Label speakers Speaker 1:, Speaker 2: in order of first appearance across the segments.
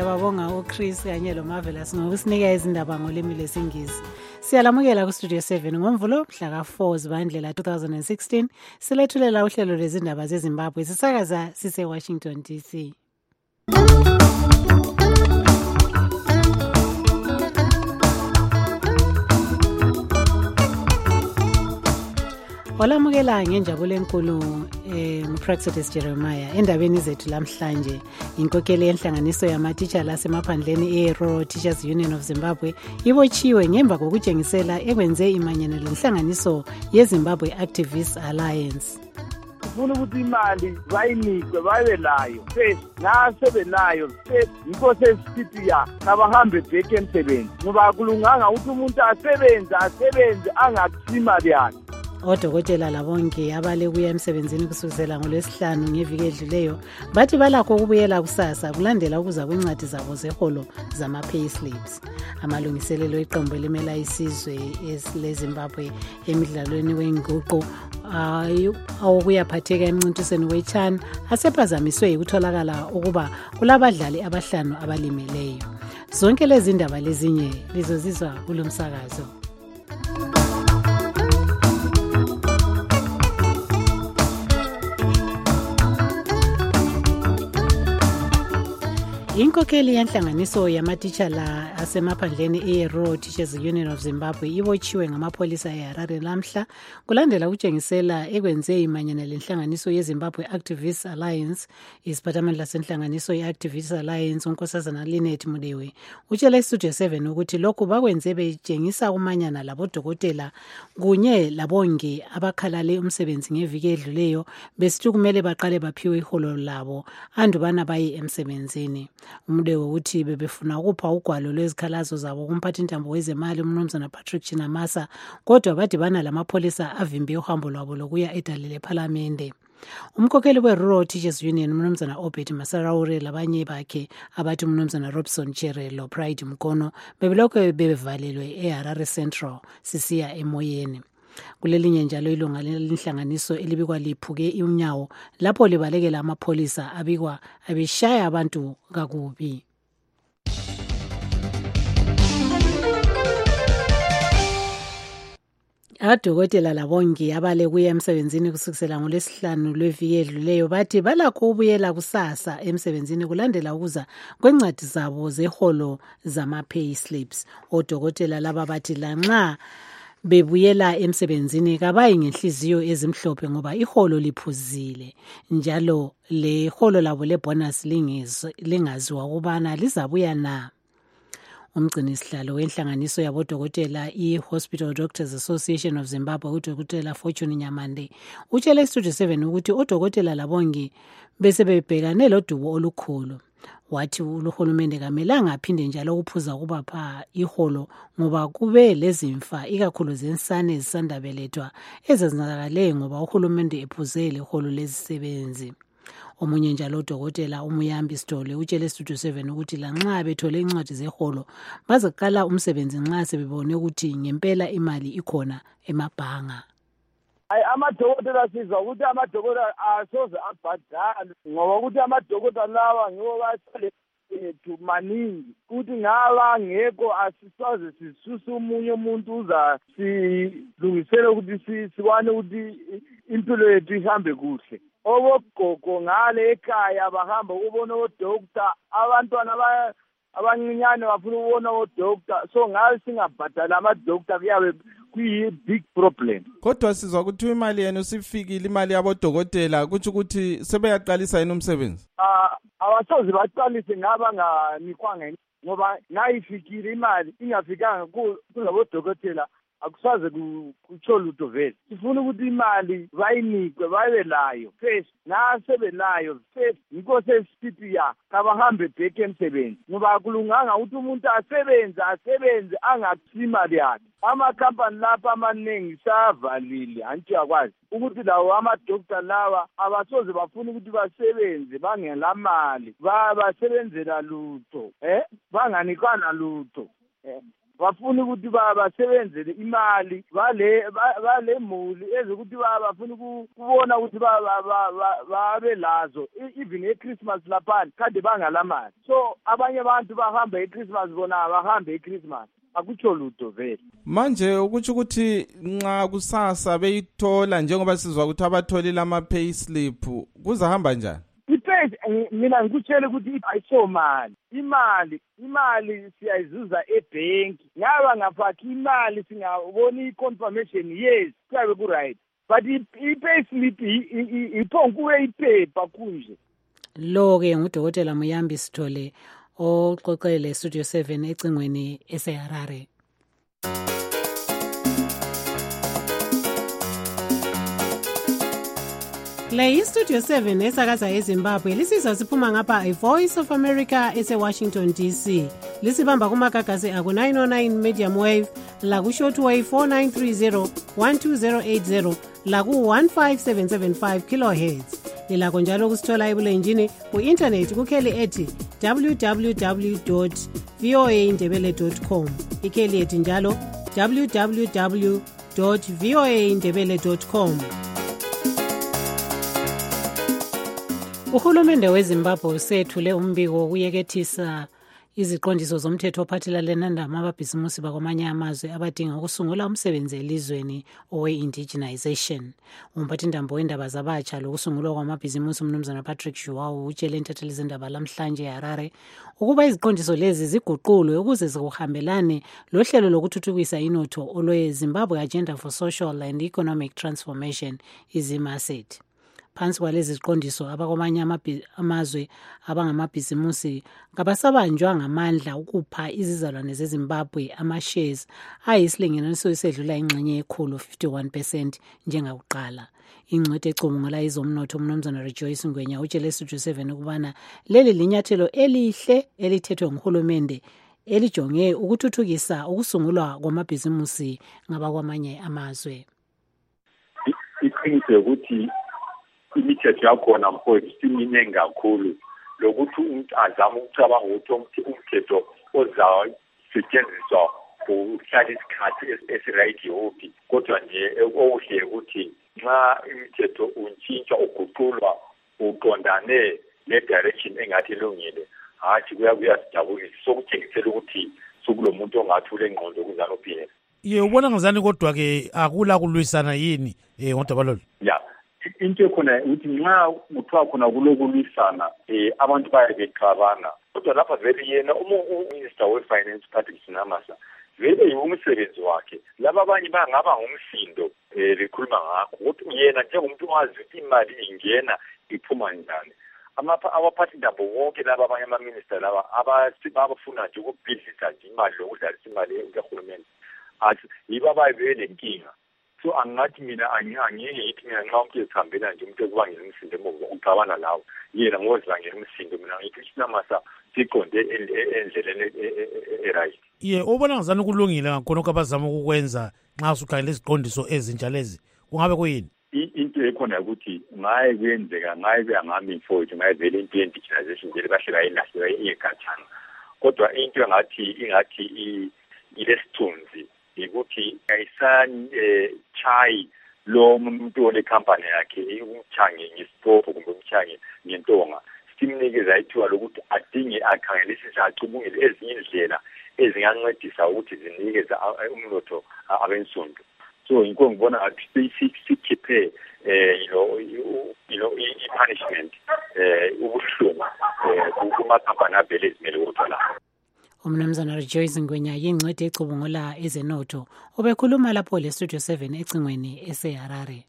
Speaker 1: siyababonga uChris kanye loMarvelous ngokusinika izindaba ngolimi lwesiNgisi. Siyalamukela kuStudio 7 ngoMvulo mhla ka4 Zibandlela 2016. Silethulela uhlelo lwezindaba zeZimbabwe sisakaza sise-Washington DC. Olamukela ngenjabulo enkulu nguPraxedis Jeremiah endabeni zethu lamhlanje. Inkokeli yenhlanganiso yamatitsha lasemaphandleni eRural Teachers Union of Zimbabwe ibotshiwe ngemva kokutshengisela ekwenze imanyano lenhlanganiso yeZimbabwe Activists Alliance.
Speaker 2: Ufuna ukuthi imali bayinikwe babe layo first nasebelayo first yikho sesithi ya kabahambe back emsebenzi ngoba akulunganga ukuthi umuntu asebenze angakuthi imali yakhe.
Speaker 1: Odokotela labonke abale kuya emsebenzini kusukela ngoLwesihlanu ngeviki edluleyo bathi balakho ukubuyela kusasa kulandela ukuza kwencwadi zabo zeholo zama-payslips. Amalungiselelo eqembu elimela isizwe leZimbabwe emidlalweni wenguqu awokuyaphatheka emncintisweni weChan asephazamiswe yikutholakala ukuba kulabadlali abahlanu abalimeleyo. Zonke lezi ndaba lezinye lizozizwa kulo msakazo. Inkokeli yenhlanganiso yamatitsha la asemaphandleni eRural Teachers Union of Zimbabwe ibotshiwe ngamapholisa eHarare lamhla kulandela ukutshengisela ekwenze imanyano lenhlanganiso yeZimbabwe Activists Alliance. Isiphathamandla senhlanganiso yeActivists Alliance unkosazana Linet Mudewe utshela iStudio 7 ukuthi lokhu bakwenze betshengisa umanyana labodokotela kunye labonge abakhalale umsebenzi ngeviki edluleyo besithi kumele baqale baphiwe iholo labo andubana baye emsebenzini. Umudewe uthi bebefuna ukupha ugwalo lwezikhalazo zabo kumphathintambo wezemali uMnumzana Patrick Chinamasa kodwa badibana lamapholisa avimbe uhambo lwabo lokuya edale lephalamende. Umkhokheli we-Rural Teachers Union uMnumzana Obed Masaraure labanye bakhe abathi uMnumzana Robson Cherelo Pride Mkono bebelokhu bevalelwe eHarare Central sisiya emoyeni. Kulelinye njalo ilunga lenhlanganiso elibikwa liphuke unyawo lapho libalekela amapholisa abikwa abeshaya abantu kakubi. Adokotela labongi abale kuya emsebenzini kusukela ngoLwesihlanu lweviki edluleyo bathi balakho ubuyela kusasa emsebenzini kulandela ukuza kwencwadi zabo zeholo zama-payslips. Odokotela laba bathi lanxa bebuyela emsebenzini kabayi ngenhliziyo ezimhlophe ngoba iholo liphuzile njalo le holo labo lebonus lingaziwa ukubana lizabuya na. Umgcini sihlalo wenhlanganiso yabodokotela iHospital Doctors Association of Zimbabwe udokotela Fortune Nyamande utshela iStudio 7 ukuthi odokotela labongi besebebhekane lodubo olukhulu. Wathi uhulumende kamelanga aphinde njalo ukuphuza ukubapha iholo ngoba kube lezimfa ikakhulu zensane ezisandabelethwa ezenzakalele ngoba uhulumende ephuze leholo lezisebenzi. Omunye njalo udokotela uMuyambi Sithole utshele iStudio 7 ukuthi lanxa bethole incwadi zeholo bazoqala umsebenzi nxa sebebone ukuthi ngempela imali ikhona emabhanga.
Speaker 2: Amadokotela sizwa ukuthi amadokotela asoze abhadale ngoba ukuthi amadokotela lawa ngiwo bathole maningi ukuthi ngaba ngekho asisaze sisusa umunye umuntu uza silungisele ukuthi sikwane ukuthi impilo yethu ihambe kuhle. Obogogo ngale ekhaya bahamba ukubona odokotela abantwana abancinyane bafuna ukubona odokotela so ngabe singabhadala amadokotela kuyabe kuyi-big problem.
Speaker 3: Kodwa sizwa ukuthi imali yenu sifikile imali yabodokotela kuthi ukuthi sebeyaqalisa yini umsebenzi?
Speaker 2: Abasoze baqalise ngaba nganikwanga ngoba nayifikile imali ingafikanga kulabodokotela akusaze kutsho lutho vele. Sifuna ukuthi imali bayinikwe babe layo first nasebelayo first yikho sesithi ya kabahambe back emsebenzi ngoba akulunganga ukuthi umuntu asebenze angakuthi imali yakhe. Amakhampani lapha amaningi savalile anti yakwazi ukuthi lawo amadokotela lawa abasoze bafuna ukuthi basebenze bangelamali basebenzela lutho banganikwana lutho. bafuna ukuthi basebenzele imali bale muli ezokuthi bafuna ukubona ukuthi babe lazo even eChristmas laphana kade bangalamali. So abanye abantu bahamba eChristmas bona bahambe eChristmas akutsho lutho vele.
Speaker 3: Manje ukutsho ukuthi nxa kusasa beyithola njengoba sizwa ukuthi abatholile ama-pay slip kuzahamba njani?
Speaker 2: I-pay mina ngikutshele ukuthi ayisomali. Imali siyayizuza ebhenki. Ngaba ngaphathi imali singabona i-confirmation yes kuyabe ku-right. But i-pay slip iphonkuwe iphepha kunje.
Speaker 1: Lo-ke ngudokotela Muyambi Sithole oxoxele Studio 7 ecingweni eseHarare. Le iStudio 7 esakaza eZimbabwe lisizwa siphuma ngapha iVoice of America eseWashington DC. Lisibamba kumagagasi aku 909 medium wave, laku shortwave 4930 12080, laku 15775 kilohertz. Lilakho njalo kusithola ebulenjini ku-internet kukheli ethi www.voaindebele.com. Ikheli ethi njalo www.voaindebele.com. Uhulumende weZimbabwe usethule umbiko wokuyekethisa iziqondiso zomthetho ophathelane nendaba ababhizimusi bakwamanye amazwe abadinga ukusungula umsebenzi elizweni owe-indigenization. Umphathindambo wendaba zabatsha lokusungulwa kwamabhizimusi umnumzana Patrick Juwawu utshele intatheli zendaba lamhlanje eHarare ukuba iziqondiso lezi ziguqulwe ukuze zikuhambelane lohlelo lokuthuthukisa inotho olwe-Zimbabwe Agenda for Social and Economic Transformation iZIMASET. Phansi kwalezi ziqondiso abakwamanye amazwe abangamabhizimusi kabasabanjwa ngamandla ukupha izizalwane zeZimbabwe ama-shares ayisilinganiso esedlula ingxenye yekhulu 51% njengakuqala. Ingcwethi ecubungula izomnotho umnumzana Rejoice Ngwenya utshele Studio 7 ukubana leli linyathelo elihle elithethwe nguhulumende elijonge ukuthuthukisa ukusungulwa kwamabhizimusi ngabakwamanye amazwe.
Speaker 4: Iqiniso ukuthi imithetho yakhona mfowethu siminingi kakhulu lokuthi umuntu azama ukucabanga ukuthi umthetho ozasetshenziswa ukuhlala isikhathi esiright yophi, kodwa nje okuhle ukuthi nxa imithetho untshintshwa uguqulwa uqondane le-direction engathi elungile, hathi kuyasijabulisa sokutshengisela ukuthi sukulo muntu ongathi ulengqondo kuzana uphila.
Speaker 5: Ubona ngazani kodwa-ke akula kulwisana yini ngodabalolo?
Speaker 4: Ya, into ekhona ukuthi nxa kuthiwa khona kulokulwisana abantu baye bexabana, kodwa lapha vele yena uminister we-finance Patrick Sinamasa vele umsebenzi wakhe. Laba abanye bangaba ngumsindo bekhuluma ngakho ukuthi yena njengomuntu owazi ukuthi imali ingena iphuma njani. Abaphathindambo wonke laba abanye ama-minister laba abafuna nje ukubhidlisa nje imali lokudlalisa imali kahulumende athi yibo abaye lenkinga. So angathi mina angiyeke yithi mina nxa umuntu ezihambela nje umuntu ekubangela umsindo emuva ucabana lawo yena ngozibangela umsindo, mina ngithi Sinamasa siqonde endleleni e-right.
Speaker 5: Ubona ngazani kulungile ngakhona abazama ukukwenza nxa usukhangela iziqondiso ezintsha lezi kungabe kuyini?
Speaker 4: Into ekhona ukuthi ngaye kuyenzeka ngaye bengami mfowethu ngaye vele into ye-indigenization vele bahle bayilahle iyegathana, kodwa into ingathi ilesithunzi ukuthi ayisani chayi lo muntu ole company yakhe umchange ngesipopho kumbe umchange ngentonga, simnikeza ithuba lokuthi adinge akhangelisise acubungele ezinye indlela ezingancedisa ukuthi zinikeze umnotho abensundu. So inko ngibona athi sikhiphe i-punishment ubuhlungu kumakhampani avele ezimele ukuthola.
Speaker 1: Umnumzana Rejoice Ngwenya yingcwethi ecubungula ezenotho obekhuluma lapho le-Studio 7 ecingweni eseHarare.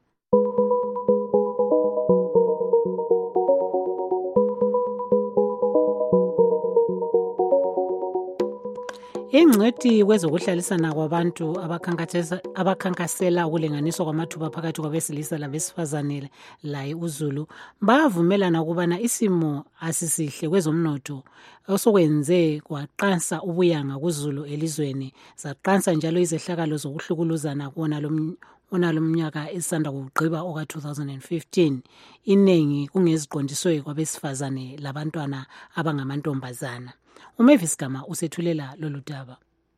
Speaker 1: Ingcwethi kwezokuhlalisana kwabantu abakhankasela ukulinganiswa kwamathuba phakathi kwabesilisa labesifazane laye uZulu bavumelana ukubana isimo asisihle kwezomnotho osokwenze kwaqansa ubuyanga kuZulu elizweni, zaqansa njalo izehlakalo zokuhlukuluzana kuona lomnyaka esanda kugqiba oka-2015, iningi kungeziqondiswe kwabesifazane labantwana abangamantombazana. uMavis Gama usethulela lolu daba.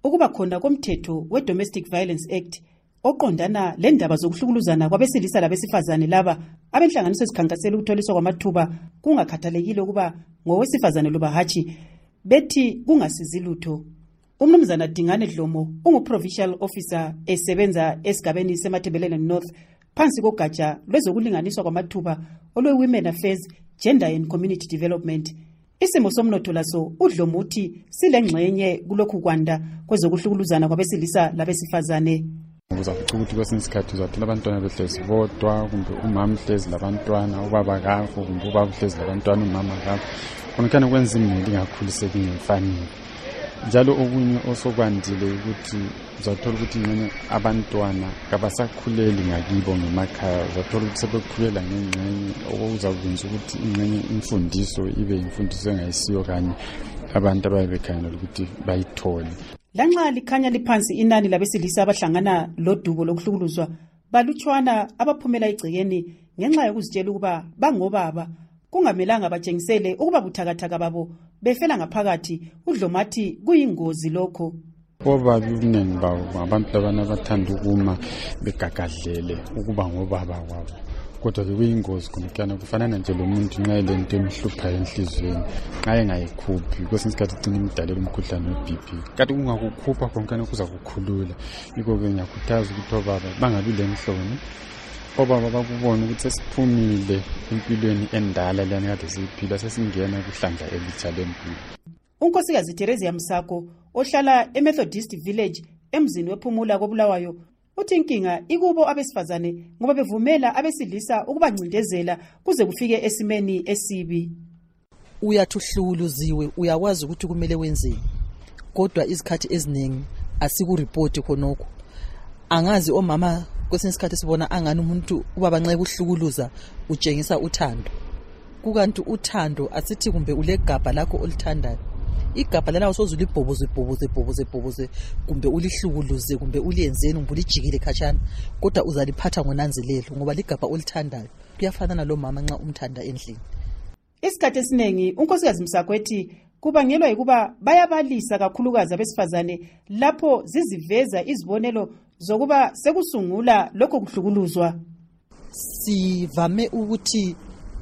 Speaker 6: ukuba khona komthetho we-Domestic Violence Act oqondana lendaba zokuhlukuluzana kwabesilisa labesifazane laba abenhlanganiso ezikhankasela ukutholiswa kwamathuba kungakhathalekile ukuba ngowesifazane loba hatshi, bethi kungasizi lutho. Umnumzana Dingane Dlomo ungu-Provincial Officer esebenza esigabeni seMathebelele North phansi kogatsha lwezokulinganiswa kwamathuba olwe-Women Affairs, Gender and Community Development. Isimo somnotho laso uDlomo uthi silengxenye kulokhu kwanda kwezokuhlukuluzana kwabesilisa labesifazane.
Speaker 7: Uzafica ukuthi kwesinye isikhathi uzathola abantwana behlezi bodwa, kumbe umama uhlezi labantwana, ubaba akafo, kumbe ubaba uhlezi labantwana, umama akafo. Khona kwenza imuli ingakhuliseki ngemfanele. Njalo okunye osokwandile ukuthi uzathola ukuthi ngene abantwana kabasakhuleli ngakibo ngemakhaya, uzathola ukuthi sebekhulela ngengxenye okuzakwenza ukuthi ingxenye imfundiso ibe imfundiso engayisiyo kanye abantu ababekhangela ukuthi bayithole.
Speaker 6: Lanxa likhanya liphansi inani labesilisa abahlangana lodubo lokuhlukuluzwa, balutshwana abaphumela igcekeni ngenxa yokuzitshela ukuba bangobaba kungamelanga batshengisele ukuba buthakathaka babo befela ngaphakathi. uDlomo athi kuyingozi lokho.
Speaker 7: Obabi ubuningi babo abantu labana bathanda ukuma begagadlele ukuba ngobaba kwabo, kodwa kuyingozi khona kufanana nje lo muntu nxa elento emhlupha enhlizweni nxa engayikhuphi kwesinye isikhathi ugcina imdalela umkhuhlane we-BP. Kanti ungakukhupha khona kuza kukhulula. Yikho-ke ngiyakhuthaza ukuthi obaba bangabi lenhloni, obaba bakubona ukuthi sesiphumile empilweni endala lana kade siyiphila, sesingena kuhlandla elitsha lempilo.
Speaker 6: uNkosikazi Terezia Msako ohlala eMethodist Village emzini wePhumula koBulawayo uthi inkinga ikubo abesifazane ngoba bevumela abesilisa ukubancindezela kuze kufike esimeni esibi.
Speaker 8: Uyathi uhlukuluziwe, uyakwazi ukuthi kumele wenzeni, kodwa izikhathi eziningi asikureport khonokho. Angazi omama kwesinye isikhathi sibona angani umuntu ubaba nxa kuhlukuluza utshengisa uthando, kukanti uthando asithi kumbe ulegabha lakho olithandayo, igabha lalawo sozulibhoboze kumbe ulihlukuluze kumbe uliyenzeni kumbe ulijikile khatshana, kodwa uzaliphatha ngonanzelelo ngoba ligabha olithandayo. Kuyafanana lo mama nxa umthanda endlini.
Speaker 6: Isikhathi esiningi uNkosikazi Msako ethi kubangelwa ukuba bayabalisa kakhulukazi abesifazane lapho ziziveza izibonelo zokuba sekusungula lokho kuhlukuluzwa.
Speaker 8: Sivame ukuthi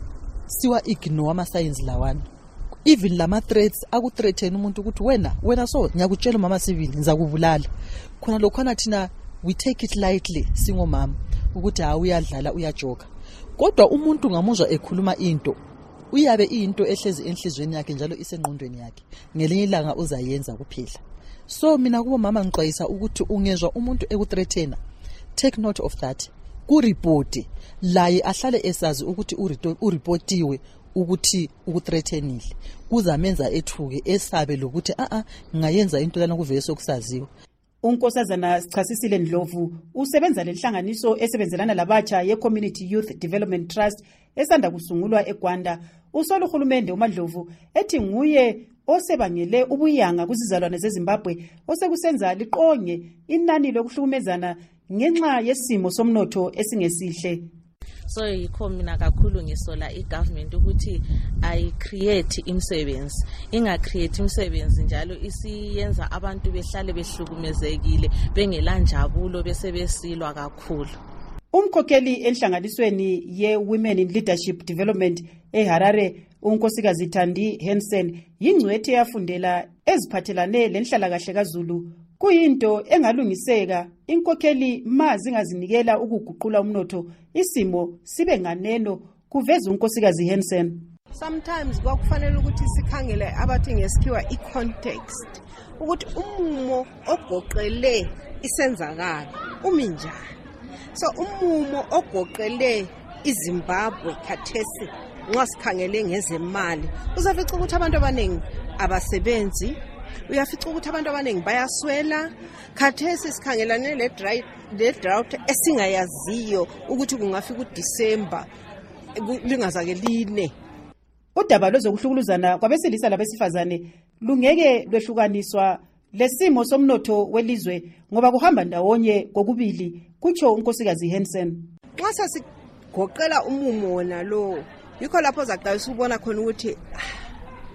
Speaker 8: siwa ignore ama-signs lawana. Even lama threats akuthreaten umuntu ukuthi wena so ngiyakutshela mama sibili ngizakubulala. Khona lokhana thina we take it lightly singomama ukuthi uyadlala uyajoka. Kodwa umuntu ngamuzwa ekhuluma into uyabe into ehlezi enhlizweni yakhe njalo isengqondweni yakhe, ngelinye ilanga uzayenza kuphela. So mina kubo mama ngixwayisa ukuthi ungezwa umuntu ekuthreatena, take note of that, kureport laye ahlale esazi ukuthi ureportiwe ukuthi ukuthreatenile, kuzamenza ethuke esabe lokuthi ngayenza into lana kuvele sokusaziwa.
Speaker 6: uNkosazana Sichasisile Ndlovu usebenza lenhlanganiso esebenzelana labatsha ye-Community Youth Development Trust esanda kusungulwa eGwanda. Usola uhulumende uMandlovu ethi nguye osebangele ubuyanga kuzizalwane zeZimbabwe osekusenza liqonye inani lokuhlukumezana ngenxa yesimo somnotho esingesihle.
Speaker 9: So yikho mina kakhulu ngisola igovernment ukuthi ayicreate imisebenzi, ingacreate imisebenzi njalo isiyenza abantu behlale behlukumezekile bengelanjabulo bese besilwa kakhulu.
Speaker 6: Umkhokheli enhlanganisweni ye-Women in Leadership Development eHarare uNkosikazi Thandi Hansen yingcwethi yafundela eziphathelane lenhlalakahle kaZulu. Kuyinto engalungiseka inkokheli mazi ngazinikela ukuguqula umnotho isimo sibe nganeno, kuveza uNkosikazi Hansen.
Speaker 10: Sometimes kwakufanele ukuthi sikhangele abathi ngesikhiwa i-context ukuthi umumo ogoqele isenzakalo uminjani. So umumo ogoqele iZimbabwe khathesi nxa sikhangele ngezemali uzafica ukuthi abantu abaningi abasebenzi, uyafica ukuthi abantu abaningi bayaswela. Khathesi sikhangelane le drought esingayaziyo ukuthi kungafika uDisemba lingazake line.
Speaker 6: Udaba lwezokuhlukuluzana kwabesilisa labesifazane lungeke lwehlukaniswa lesimo somnotho welizwe ngoba kuhamba ndawonye kokubili, kutsho uNkosikazi Hansen.
Speaker 10: Nxa sasigoqela umumo wona lo yikho lapho zaqalisa ubona khona ukuthi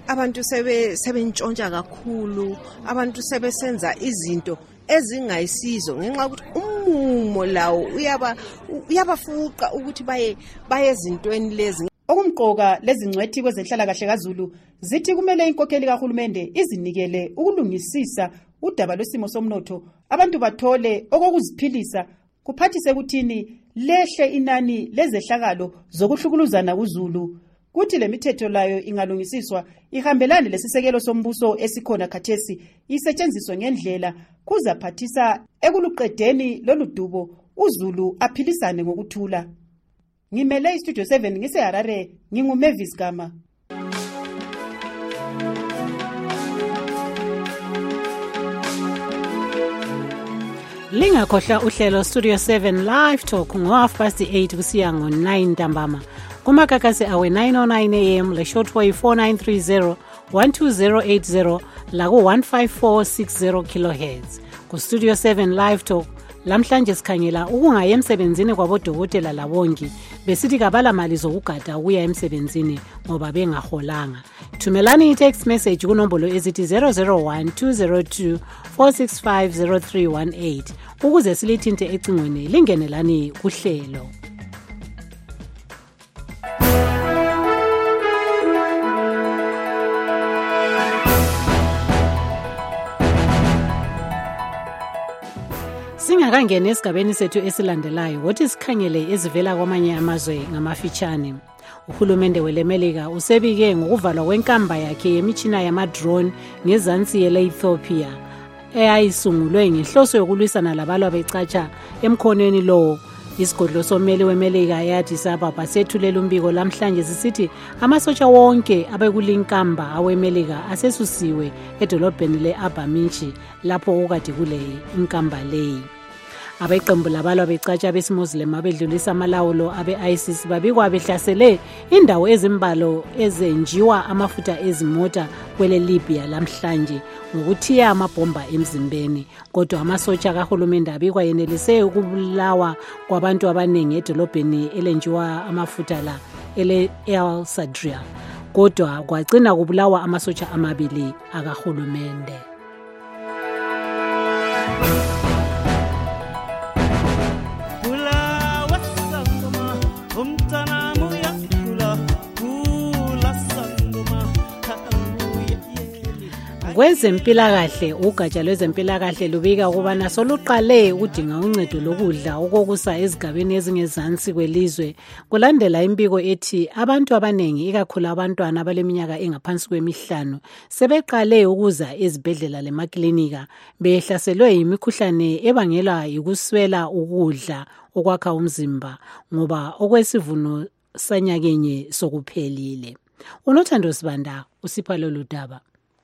Speaker 10: abantu sebentshontsha kakhulu, abantu sebesenza izinto ezingayisizo ngenxa ukuthi umumo lawo uyabafuqa ukuthi baye ezintweni lezi.
Speaker 6: Okumqoka lezi ngcwethi kwezenhlalakahle kaZulu zithi kumele inkokheli kahulumende izinikele ukulungisisa udaba lwesimo somnotho, abantu bathole okokuziphilisa, kuphathise ukuthini lehle inani lezehlakalo zokuhlukuluzana kuZulu. Kuthi le mithetho layo ingalungisiswa ihambelane lesisekelo sombuso esikhona khathesi, isetshenziswe ngendlela kuzaphathisa ekuluqedeni lolu dubo uZulu aphilisane ngokuthula. Ngimele iStudio 7 ngiseHarare, nginguMavis Gama.
Speaker 1: Lingakhohlwa uhlelo Studio 7 Live Talk ngo8:30 kusiya ngo9 ntambama. Kumakakasi awe 9:09 AM le shortwave 4930 12080 la ku 15460 kHz. Ku Studio 7 Live Talk lamhlanje sikhangela ukungaya emsebenzini kwabodokotela labongi besithi kabala mali zokugada ukuya emsebenzini ngoba bengaholanga. Thumelani i-text message kunombolo ezithi 001 202 465 0318 ukuze silithinte ecingweni lingenelani kuhlelo. Singakangena esigabeni sethu esilandelayo, wothi sikhangele ezivela kwamanye amazwe ngamafitshane. Uhulumende welemelika usebike ngokuvalwa kwenkamba yakhe yemitshina yama-drone ngezansi yele-Ethiopia eyayisungulwe ngenhloso yokulwisana labalwa becatsha emkhonweni lowo. Isigodlo sommeli wemelika e-Addis Ababa sethulela umbiko lamhlanje sisithi amasotsha wonke abekulinkamba awemelika asesusiwe edolobheni le-Abaminchi lapho okade kule inkamba leyi. Abeqembu labalwa becatsha besimuslim abedlulisa amalawulo abe-ISIS babikwa behlasele indawo ezimbalo ezenjiwa amafutha ezimota kwele Libya lamhlanje ngokuthiya amabhomba emzimbeni. Kodwa amasotsha kahulumende abikwa yenelise ukubulawa kwabantu abaningi edolobheni elenjiwa amafutha la ele-El Sadria. Kodwa kwagcina kubulawa amasotsha amabili akahulumende. Kwezempilakahle, ugatsha lwezempilakahle lubika ukubana soluqale ukudinga uncedo lokudla okokusa ezigabeni ezingezansi kwelizwe kulandela impiko ethi abantu abanengi ikakhulu abantwana abaleminyaka engaphansi kwemihlanu sebeqale ukuza ezibhedlela lemaklinika behlaselwe yimikhuhlane ebangelwa yikuswela ukudla okwakha umzimba ngoba okwesivuno sanyakenye sokuphelile. UNothando Sibanda usipha lolu daba.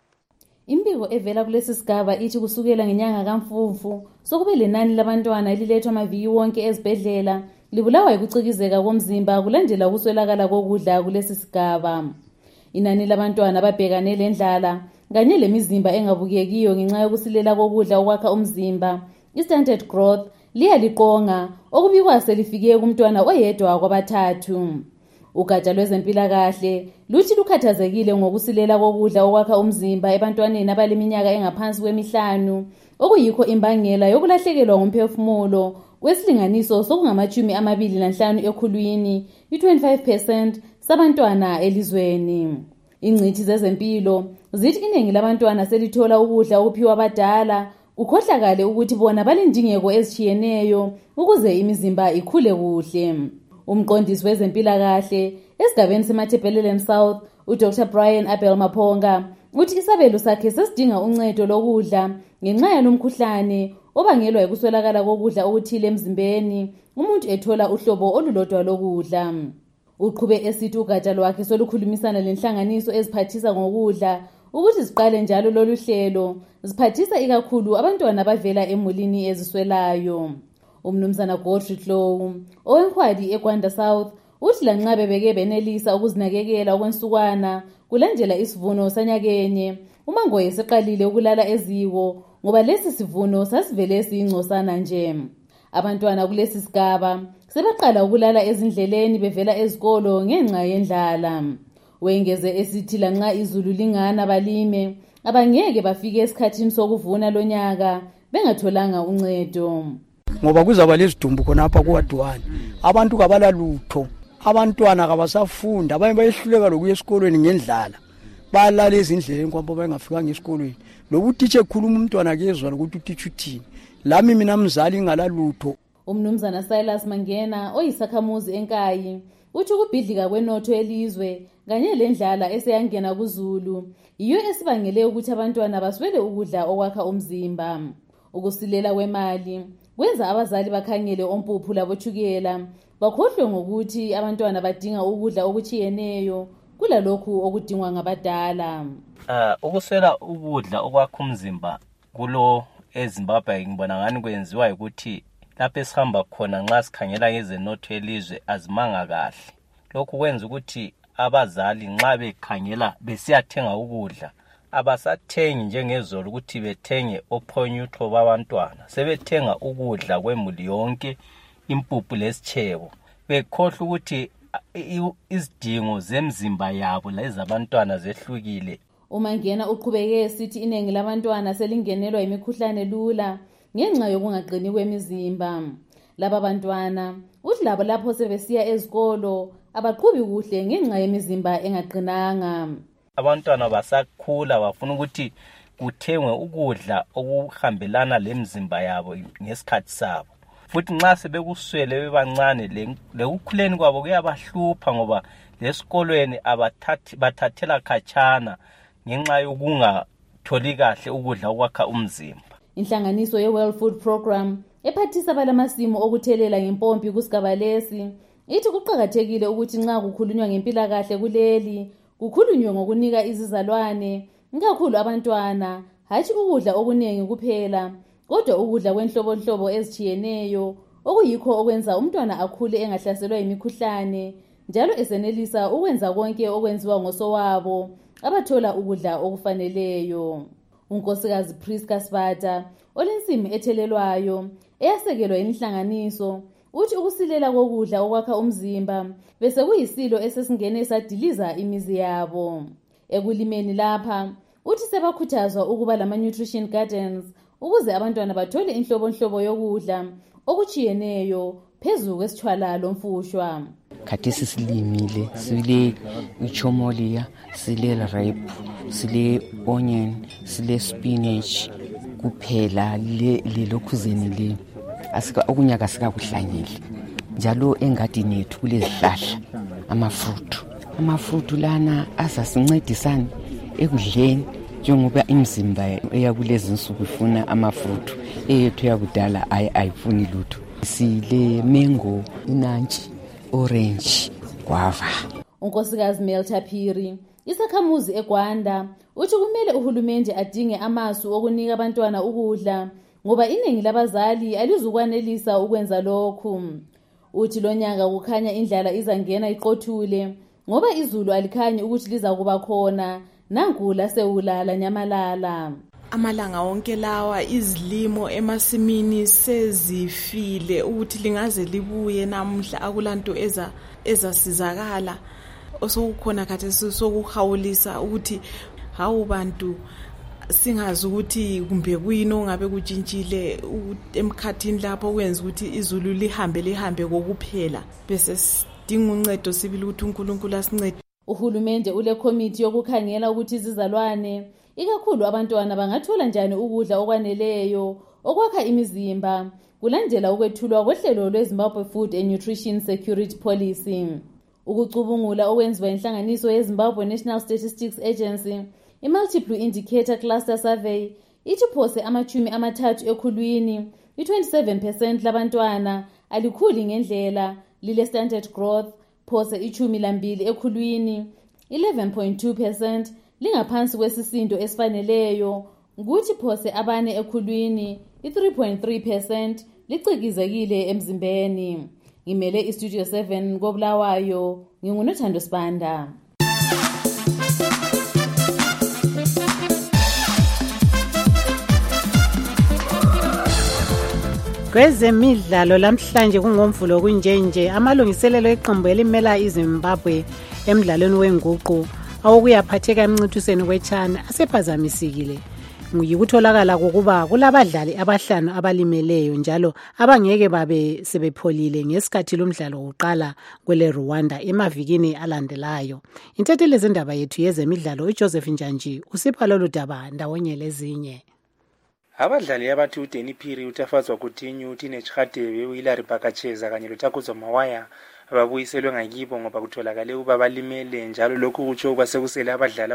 Speaker 11: Imbiko evela kulesi sigaba ithi kusukela ngenyanga kaMfumfu sokube lenani labantwana elilethwa amaviki wonke ezibhedlela libulawa yikucikizeka komzimba kulandela ukuswelakala kokudla kulesi sigaba. Inani labantwana babhekane lendlala kanye lemizimba engabukekiyo ngenxa yokusilela kokudla okwakha umzimba, i-stunted growth, liyaliqonga okubikwa selifike kumntwana oyedwa kwabathathu. Ugatsha lwezempilakahle luthi lukhathazekile ngokusilela kokudla okwakha umzimba ebantwaneni abaleminyaka engaphansi kwemihlanu, okuyikho imbangela yokulahlekelwa ngumphefumulo kwesilinganiso sokungama-25 ekhulwini, i-25% sabantwana elizweni. Ingcithi zezempilo zithi iningi labantwana selithola ukudla okuphiwa abadala kukhohlakale ukuthi bona balendingeko ezitshiyeneyo ukuze imizimba ikhule kuhle. Umqondisi wezempilakahle esigabeni seMatabeleland South, uDr Brian Abel Maponga, uthi isabelo sakhe sesidinga uncedo lokudla ngenxa yalomkhuhlane obangelwa yikuswelakala kokudla okuthile emzimbeni umuntu ethola uhlobo olulodwa lokudla. Uqhube esithi ugatsha lwakhe solukhulumisana lenhlanganiso eziphathisa ngokudla ukuthi ziqale njalo lolu hlelo, ziphathisa ikakhulu abantwana abavela emulini eziswelayo. Umnumzana Godfrey Klow owenkwadi eGwanda South uthi lanxa bebeke benelisa ukuzinakekela okwensukwana kulandela isivuno sanyakenye, uMangoye seqalile ukulala eziko ngoba lesi sivuno sasivele siyingcosana nje. Abantwana kulesi sigaba sebaqala ukulala ezindleleni bevela ezikolo ngenxa yendlala. Wengeze esithi lanxa izulu lingana balime abangeke bafike esikhathini sokuvuna lonyaka bengatholanga uncedo.
Speaker 12: Ngoba kuzaba lezidumbu khonapha kuwadwane. Abantu kabalalutho, abantwana kabasafunda, abanye bayehluleka lokuya esikolweni ngendlala. Balala ezindleleni kwabo bengafikanga esikolweni. Lokutitshe khuluma umntwana kezwa ukuthi utitshe uthini. Lami mina mzali ngalalutho.
Speaker 11: Umnumzana Silas Mangena oyisakhamuzi eNkayi uthi ukubhidlika kwenotho elizwe kanye lendlala eseyangena kuZulu yiyo esibangele ukuthi abantwana baswele ukudla okwakha umzimba. Ukusilela kwemali kwenza abazali bakhangele ompuphu labochukela bakhohlwe ngokuthi abantwana badinga ukudla okuchiyeneyo kulalokhu okudingwa ngabadala.
Speaker 13: Ukuswela ukudla okwakha umzimba kulo eZimbabwe ngibona ngani kwenziwa ukuthi lapho esihamba khona nxa sikhangela ngezenotho elizwe azimanga kahle. Lokhu kwenza ukuthi abazali nxa bekhangela besiyathenga ukudla abasathengi njengezolo ukuthi bethenge ophonyutho babantwana, sebethenga ukudla kwemuli yonke, impuphu lesichebo, bekhohlwa ukuthi izidingo zemzimba yabo lezabantwana zehlukile.
Speaker 11: uMangena uqhubeke esithi iningi labantwana selingenelwa imikhuhlane lula ngenxa yokungaqini kwemizimba. Laba bantwana uthi labo lapho sebesiya ezikolo abaqhubi kuhle ngenxa yemizimba engaqinanga.
Speaker 13: Abantwana basakhula bafuna ukuthi kuthengwe ukudla okuhambelana lemizimba yabo ngesikhathi sabo. Futhi nxa sebekuswele bebancane lekukhuleni kwabo kuyabahlupha ngoba lesikolweni bathathela khatshana ngenxa yokungatholi kahle ukudla okwakha umzimba.
Speaker 11: Inhlanganiso ye-World Food Program ephathisa balamasimo okuthelela ngempompi kusigaba lesi ithi kuqakathekile ukuthi nxa kukhulunywa ngempilakahle kuleli kukhulunywe ngokunika izizalwane ikakhulu abantwana hatshi ukudla okuningi kuphela kodwa ukudla kwenhlobonhlobo ezichiyeneyo okuyikho okwenza umntwana akhule engahlaselwa imikhuhlane njalo esenelisa ukwenza konke okwenziwa ngosowabo abathola ukudla okufaneleyo. Unkosikazi Priska Sibata olensimi ethelelwayo eyasekelwa inhlanganiso uthi ukusilela kokudla okwakha umzimba bese kuyisilo esesingene sadiliza imizi yabo. Ekulimeni lapha uthi sebakhuthazwa ukuba lama nutrition gardens ukuze abantwana bathole inhlobonhlobo yokudla okuchiyeneyo phezulu kwesithwalalo mfushwa.
Speaker 14: Khathesi silimile, sile ichomolia, sile rape, sile onion, sile spinach kuphela lelokhuzeni le asika okunyaka sikakuhlanyeli. Njalo engadini yethu kulezihlahla amafruit lana asasincedisana ekudleni njengoba imizimba eyakulezi insuku ifuna amafruit eyethu yakudala ayifuni lutho. Sile mango, inantshi, orange, guava.
Speaker 11: Unkosikazi Melta Phiri isakhamuzi eGwanda uthi kumele uhulumende adinge amasu okunika abantwana ukudla ngoba iningi labazali alizukwanelisa ukwenza lokhu. Uthi lonyaka kukhanya indlala izangena iqothule ngoba izulu alikhanyi ukuthi liza kuba khona nankula sewulala nyamalala.
Speaker 15: Amalanga wonke lawa izilimo emasimini sezifile ukuthi lingaze libuye namhla akulanto ezasizakala osokukhona khathesi sokuhawulisa ukuthi hawu bantu singazi ukuthi kumbe kuyini ongabe kutshintshile emkhathini lapho kwenza ukuthi izulu lihambe kokuphela bese sidinga uncedo sibili ukuthi uNkulunkulu asincede.
Speaker 11: Uhulumende ule committee yokukhangela ukuthi izizalwane ikakhulu abantwana bangathola njani ukudla okwaneleyo okwakha imizimba kulandela ukwethulwa kohlelo lweZimbabwe Food and Nutrition Security Policy. Ukucubungula okwenziwa inhlanganiso yeZimbabwe National Statistics Agency i-Multiple Indicator Cluster Survey ithi phose amachumi amathathu ekhulwini i-27% labantwana alikhuli ngendlela lile standard growth, phose ichumi lambili ekhulwini 11.2% lingaphansi kwesisindo esifaneleyo ukuthi phose abane ekhulwini i-3.3% licikizekile emzimbeni. Ngimele iStudio 7 koBulawayo nginguNothando Sibanda.
Speaker 1: Kwezemidlalo lamhlanje kungomvulo kunjenje amalungiselelo eqembu elimela iZimbabwe emdlalweni wenguqu awokuyaphatheka emncintisweni weChan asephazamisekile yikutholakala kokuba kulabadlali abahlanu abalimeleyo njalo abangeke babe sebepholile ngesikhathi lomdlalo uqala kwele Rwanda emavikini alandelayo. Intatheli zendaba yethu yezemidlalo uJoseph Njanji usipha lolu daba ndawonye lezinye.
Speaker 16: Abadlali abathi uDeni Phiri, uTafazwa Coutinho, uTeenage Radebe, uHilary Bakacheza kanye loTakuzo Mawaya ababuyiselwe ngakibo ngoba kutholakale ukuba balimele, njalo lokhu kutsho ukuba sekusele abadlali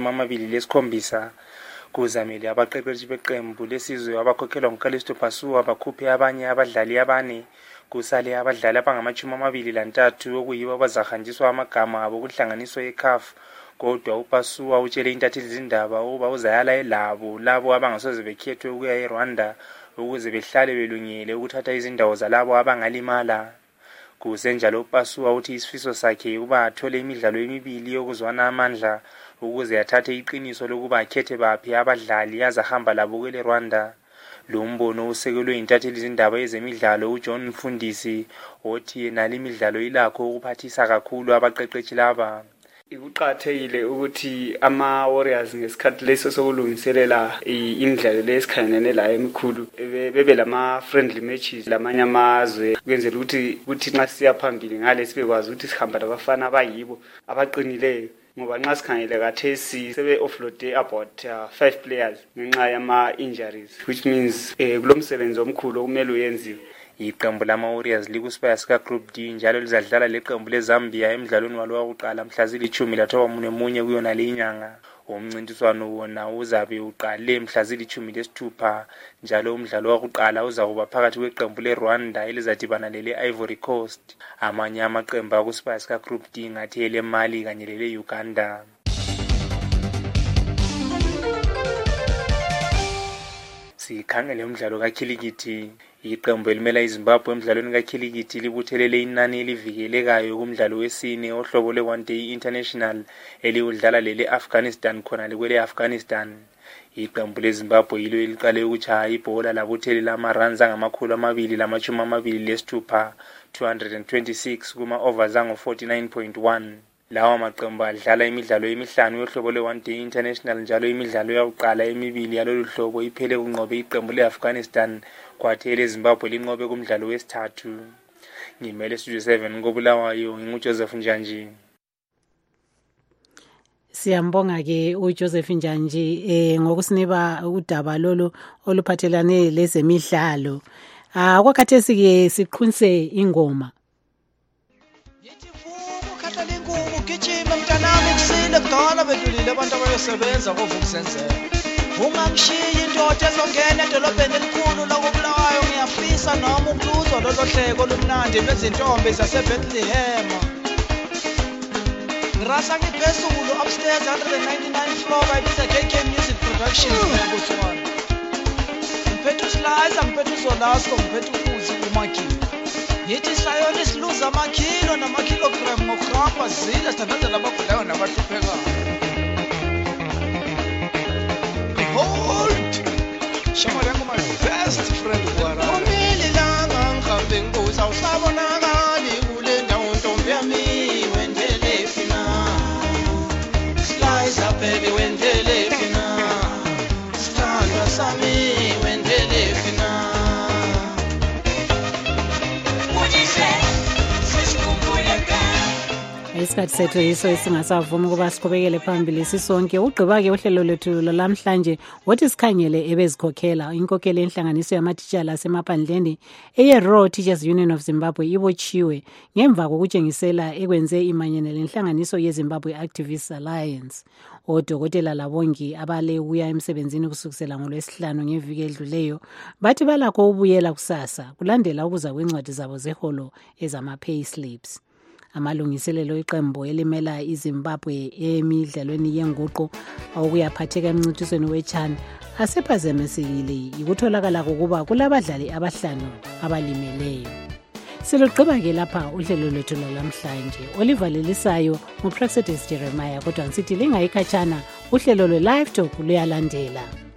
Speaker 16: abangama-27 kuzamele abaqeqeshi beqembu lesizwe abakhokhelwa nguKalisto Pasuwa bakhuphe abanye abadlali 4 kusale abadlali abangama-23 okuyibo abazahanjiswa amagama abo kuhlanganiswa eCAF. Kodwa uPasuwa utshele intatheli zindaba ukuba uzayala labo abangasoze bekhethwe ukuya eRwanda ukuze behlale belungile ukuthatha izindawo zalabo abangalimala. Kusenjalo uPasuwa uthi isifiso sakhe ukuba athole imidlalo emibili yokuzwana amandla ukuze athathe iqiniso lokuba akhethe baphi abadlali azahamba labo kwele Rwanda. Lo mbono usekelwe intatheli zindaba ezemidlalo uJohn Mfundisi othi yena imidlalo ilakho ukuphathisa kakhulu abaqeqeshi laba.
Speaker 17: Ikuqathekile ukuthi ama-Warriors ngesikhathi leso sokulungiselela imidlalo lesikhanene la emikhulu bebe lama-friendly matches lamanye amazwe kwenzela ukuthi nxa siya phambili ngale sibekwazi ukuthi sihamba labafana abayibo abaqinileyo, ngoba nxa sikhangele kathesi sebe offloade about 5 players ngenxa yama-injuries, which means kulomsebenzi omkhulu okumele uyenziwe. Iqembu lama-Warriors likusipaya sika Group D njalo lizadlala leqembu leZambia emidlalweni walo wokuqala mhla zili-14 kuyona le inyanga. Umncintiswano wona uzabe uqale mhla zili-16 njalo umdlalo wokuqala uzakuba phakathi kweqembu leRwanda elizadibana lele-Ivory Coast. Amanye amaqembu akusipaya sika Group D ngathi eleMali kanye lele-Uganda. Sikhangele umdlalo kakhilikithi. Iqembu elimela iZimbabwe emidlalweni kakhilikithi libuthelele inani elivikelekayo kumdlalo wesine ohlobo le-One Day International eliwudlala lele-Afghanistan khona likwele Afghanistan. Iqembu leZimbabwe yilo eliqale ukutshaya ibhola labuthelela ama-runs angama-226 226 kuma-overs ango-49.1. Lawa maqembu adlala imidlalo emihlanu yohlobo le-One Day International njalo imidlalo yokuqala emibili yalolu hlobo iphele kunqobe iqembu le-Afghanistan kwathi eleZimbabwe linqobe kumdlalo wesithathu. Ngimele Studio 7 ngobulawayo nginguJoseph Njanji.
Speaker 1: Siyambonga ke uJoseph Njanji ngokusinika udaba lolu oluphathelane lezemidlalo. Kwakhathesi ke siqhunse ingoma.
Speaker 18: Gijima mntanami kusile kudala bedlulile abantu abayosebenza kovukusenzela. Ungangishiyi indoda ezongena edolobheni elikhulu lakobulawayo, ngiyafisa noma ukuluzwa lolo hleko lumnandi lwezintombi zaseBethlehem. Ngirasa ngiphezulu upstairs 199 floor bayibiza KK Music Productions eBotswana. Ngiphethe uSliza, ngiphethe uZolasco, ngiphethe uKuzi uMagidi. Yithi sayona isiluza amakhilo namakilogram ngokuramba zile sithandaza labagulayo nabahluphekayo. Behold, Shama yangu my best friend Gwara. Umili langa ngihambe ngibuza usabonakali kule ndawo ntombi yami wendele fina. Slicer baby wendele fina. Sithandwa sami wendele fina.
Speaker 1: Isikhathi sethu yiso esingasavumi ukuba siqhubekele phambili sisonke. Ugqiba-ke uhlelo lwethu lwalamhlanje wothi sikhangele ebezikhokhela inkokhelo enhlanganiso yamatitshala asemaphandleni eye-Raw Teachers Union of Zimbabwe ibotshiwe ngemva kokutshengisela ekwenze imanyene lenhlanganiso yeZimbabwe Activists Alliance. Odokotela labongi abale ukuya emsebenzini kusukisela ngoLwesihlanu ngeviki edluleyo bathi balakho ubuyela kusasa kulandela ukuza kwencwadi zabo zeholo ezama-pay slips. Amalungiselelo eqembu elimela iZimbabwe emidlalweni yenguqu okuyaphatheka emncintisweni weChan asephazamisekile yikutholakala kokuba kulabadlali abahlanu abalimeleyo. Siluqhiba-ke lapha uhlelo lwethu lwalamhlanje. Olivalelisayo nguPraxedes Jeremiah kodwa ngisithi lingayikhatshana uhlelo lwe-Live Talk luyalandela.